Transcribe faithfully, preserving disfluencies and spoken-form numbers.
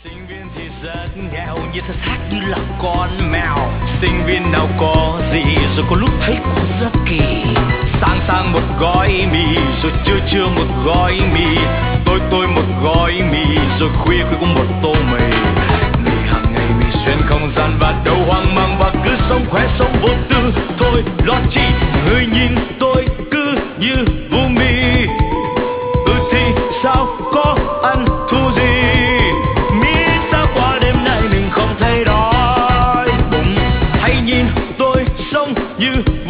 Sinh viên thì rất nghèo, như thật xác như là con mèo. Sinh viên nào có gì, rồi có lúc thấy cũng rất kỳ. Sáng sáng một gói mì, rồi trưa trưa một gói mì, tối tối một gói mì, rồi khuya khuya cũng một tô mì. Mì hàng ngày mì xuyên không gian và đâu hoang mang, và cứ sống khỏe sống vô tư. Thôi lo chi người nhìn tôi cứ như vô mì. Ừ thì sao có ăn thua gì, miễn sao qua đêm nay mình không thấy đói bụng. Hãy nhìn tôi sống như